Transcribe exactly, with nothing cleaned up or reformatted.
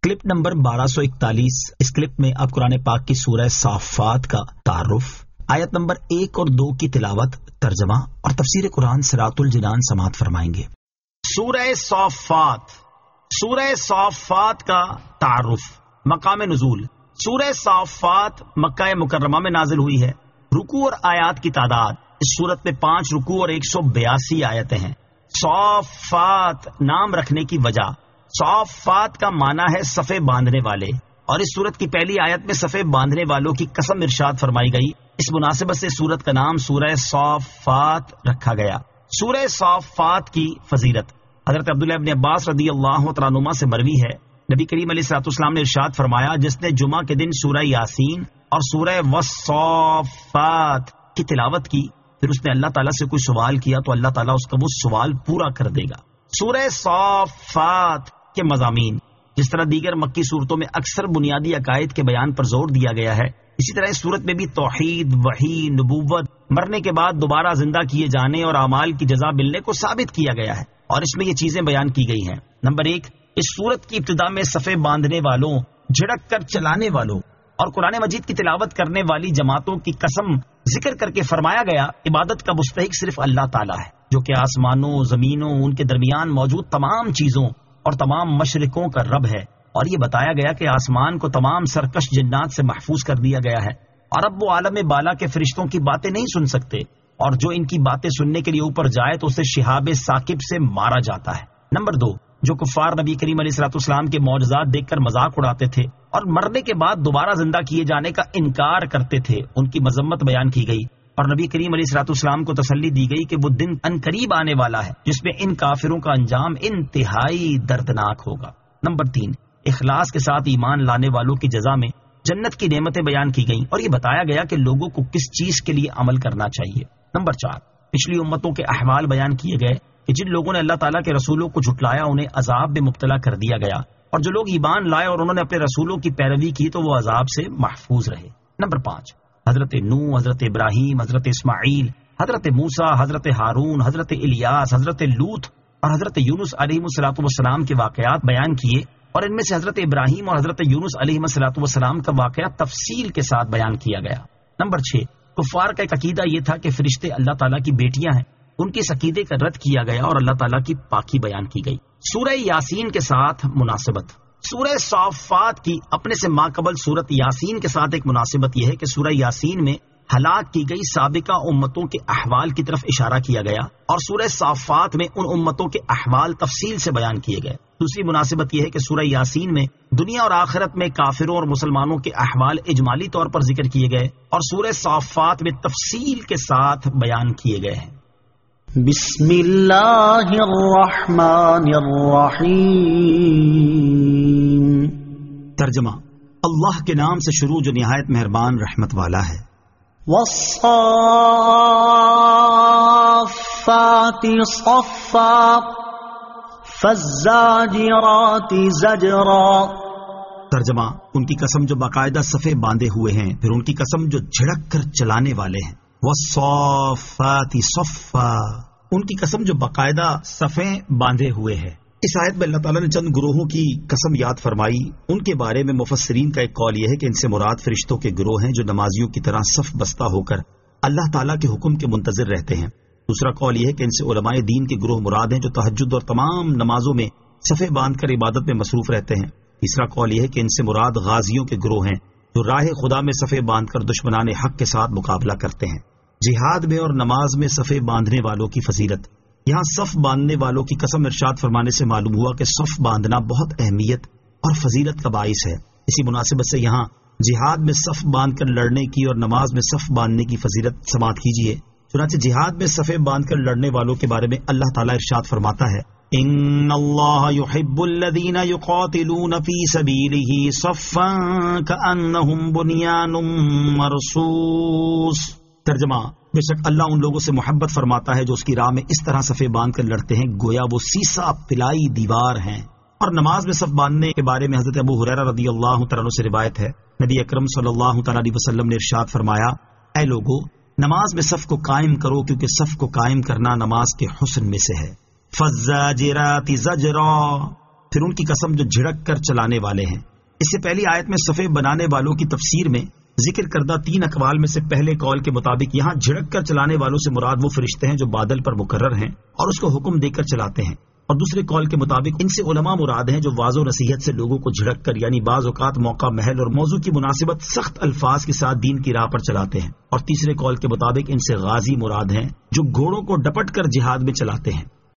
Clip number بارہ سو اکتالیس. اس clip میں آپ قرآن پاک کی سورہ صافات کا تعارف، آیت نمبر ایک اور دو کی تلاوت، ترجمہ اور تفسیر قرآن صراط الجنان سماعت فرمائیں گے. سورہ صافات. سورہ صافات کا تعارف. مقام نزول. سورہ صافات مکہ مکرمہ میں نازل ہوئی ہے. رکوع اور آیات کی تعداد اس سورت میں پانچ رکوع اور ایک سو بیاسی آیتیں ہیں. صافات نام رکھنے کی وجہ، صافات کا معنی ہے صفے باندھنے والے، اور اس سورت کی پہلی آیت میں صفے باندھنے والوں کی قسم ارشاد فرمائی گئی. اس مناسبت سے سورت کا نام سورہ صافات رکھا گیا. سورہ صافات کی فضیلت حضرت عبداللہ ابن عباس رضی اللہ تعالیٰ عنہما سے مروی ہے. نبی کریم علیہ الصلوۃ والسلام نے ارشاد فرمایا، جس نے جمعہ کے دن سورہ یاسین اور سورہ والصافات کی تلاوت کی، پھر اس نے اللہ تعالیٰ سے کوئی سوال کیا تو اللہ تعالیٰ اس کا وہ سوال پورا کر دے گا. سورہ صافات کے مضامین جس طرح دیگر مکی صورتوں میں اکثر بنیادی عقائد کے بیان پر زور دیا گیا ہے، اسی طرح اس صورت میں بھی توحید، وحی، نبوت، مرنے کے بعد دوبارہ زندہ کیے جانے اور اعمال کی جزا ملنے کو ثابت کیا گیا ہے، اور اس میں یہ چیزیں بیان کی گئی ہیں. نمبر ایک، اس صورت کی ابتدا میں صفے باندھنے والوں، جھڑک کر چلانے والوں اور قرآن مجید کی تلاوت کرنے والی جماعتوں کی قسم ذکر کر کے فرمایا گیا، عبادت کا مستحق صرف اللہ تعالیٰ ہے، جو کہ آسمانوں، زمینوں، ان کے درمیان موجود تمام چیزوں اور تمام مشرقوں کا رب ہے. اور یہ بتایا گیا کہ آسمان کو تمام سرکش جنات سے محفوظ کر دیا گیا ہے، اور اب وہ عالم بالا کے فرشتوں کی باتیں نہیں سن سکتے، اور جو ان کی باتیں سننے کے لیے اوپر جائے تو اسے شہاب ثاقب سے مارا جاتا ہے. نمبر دو، جو کفار نبی کریم علیہ الصلوۃ والسلام کے معجزات دیکھ کر مذاق اڑاتے تھے اور مرنے کے بعد دوبارہ زندہ کیے جانے کا انکار کرتے تھے، ان کی مذمت بیان کی گئی، اور نبی کریم علیہ الصلوۃ والسلام کو تسلی دی گئی کہ وہ دن ان قریب آنے والا ہے جس میں ان کافروں کا انجام انتہائی دردناک ہوگا. نمبر تین، اخلاص کے ساتھ ایمان لانے والوں کی جزا میں جنت کی نعمتیں بیان کی گئیں، اور یہ بتایا گیا کہ لوگوں کو کس چیز کے لیے عمل کرنا چاہیے. نمبر چار، پچھلی امتوں کے احوال بیان کیے گئے کہ جن لوگوں نے اللہ تعالیٰ کے رسولوں کو جھٹلایا انہیں عذاب میں مبتلا کر دیا گیا، اور جو لوگ ایمان لائے اور انہوں نے اپنے رسولوں کی پیروی کی تو وہ عذاب سے محفوظ رہے. نمبر پانچ، حضرت نوح، حضرت ابراہیم، حضرت اسماعیل، حضرت موسیٰ، حضرت ہارون، حضرت الیاس، حضرت لوط اور حضرت یونس علیہ الصلوۃ والسلام کے واقعات بیان کیے، اور ان میں سے حضرت ابراہیم اور حضرت یونس علیہ الصلوۃ والسلام کا واقعہ تفصیل کے ساتھ بیان کیا گیا. نمبر چھ، کفار کا ایک عقیدہ یہ تھا کہ فرشتے اللہ تعالیٰ کی بیٹیاں ہیں، ان کے اس عقیدے کا رد کیا گیا اور اللہ تعالیٰ کی پاکی بیان کی گئی. سورہ یاسین کے ساتھ مناسبت. سورہ صافات کی اپنے سے ماقبل سورت یاسین کے ساتھ ایک مناسبت یہ ہے کہ سورہ یاسین میں ہلاک کی گئی سابقہ امتوں کے احوال کی طرف اشارہ کیا گیا، اور سورہ صافات میں ان امتوں کے احوال تفصیل سے بیان کیے گئے. دوسری مناسبت یہ ہے کہ سورہ یاسین میں دنیا اور آخرت میں کافروں اور مسلمانوں کے احوال اجمالی طور پر ذکر کیے گئے، اور سورہ صافات میں تفصیل کے ساتھ بیان کیے گئے ہیں. بسم اللہ الرحمن الرحیم. ترجمہ، اللہ کے نام سے شروع جو نہایت مہربان رحمت والا ہے. والصافات صفا فالزاجرات زجرا. ترجمہ، ان کی قسم جو باقاعدہ صفے باندھے ہوئے ہیں، پھر ان کی قسم جو جھڑک کر چلانے والے ہیں. والصافات صفا، ان کی قسم جو باقاعدہ صفیں باندھے ہوئے ہیں. اس آیت میں اللہ تعالیٰ نے چند گروہوں کی قسم یاد فرمائی. ان کے بارے میں مفسرین کا ایک قول یہ ہے کہ ان سے مراد فرشتوں کے گروہ ہیں جو نمازیوں کی طرح صف بستہ ہو کر اللہ تعالیٰ کے حکم کے منتظر رہتے ہیں. دوسرا قول یہ ہے کہ ان سے علماء دین کے گروہ مراد ہیں جو تہجد اور تمام نمازوں میں صفے باندھ کر عبادت میں مصروف رہتے ہیں. تیسرا قول یہ ہے کہ ان سے مراد غازیوں کے گروہ ہیں جو راہ خدا میں صفے باندھ کر دشمنان حق کے ساتھ مقابلہ کرتے ہیں. جہاد میں اور نماز میں صفے باندھنے والوں کی فضیلت. یہاں صف باندھنے والوں کی قسم ارشاد فرمانے سے معلوم ہوا کہ صف باندھنا بہت اہمیت اور فضیلت کا باعث ہے. اسی مناسبت سے یہاں جہاد میں صف باندھ کر لڑنے کی اور نماز میں صف باندھنے کی فضیلت سماعت کیجیے. چنانچہ جہاد میں صفے باندھ کر لڑنے والوں کے بارے میں اللہ تعالیٰ ارشاد فرماتا ہے، ان اللہ يحب الذین یقاتلون فی سبیلہ صفا کأنہم بنیان مرصوص. ترجمہ، بے شک اللہ ان لوگوں سے محبت فرماتا ہے جو اس کی راہ میں اس طرح صفے باندھ کر لڑتے ہیں گویا وہ سیسا پلائی دیوار ہیں. اور نماز میں صف باندھنے کے بارے میں حضرت ابو ہریرہ رضی اللہ تعالیٰ عنہ سے روایت ہے، نبی اکرم صلی اللہ تعالیٰ علیہ وسلم نے ارشاد فرمایا، اے لوگو، نماز میں صف کو قائم کرو کیونکہ صف کو قائم کرنا نماز کے حسن میں سے ہے. فالزاجرات زجرا، پھر ان کی قسم جو جھڑک کر چلانے والے ہیں۔ اس سے پہلی آیت میں صفے بنانے والوں کی تفسیر میں ذکر کردہ تین اقوال میں سے پہلے قول کے مطابق یہاں جھڑک کر چلانے والوں سے مراد وہ فرشتے ہیں جو بادل پر مقرر ہیں اور اس کو حکم دے کر چلاتے ہیں، اور دوسرے قول کے مطابق ان سے علماء مراد ہیں جو واضح و نصیحت سے لوگوں کو جھڑک کر، یعنی بعض اوقات موقع محل اور موضوع کی مناسبت سخت الفاظ کے ساتھ دین کی راہ پر چلاتے ہیں، اور تیسرے قول کے مطابق ان سے غازی مراد ہیں جو گھوڑوں کو ڈپٹ کر جہاد میں چلاتے ہیں۔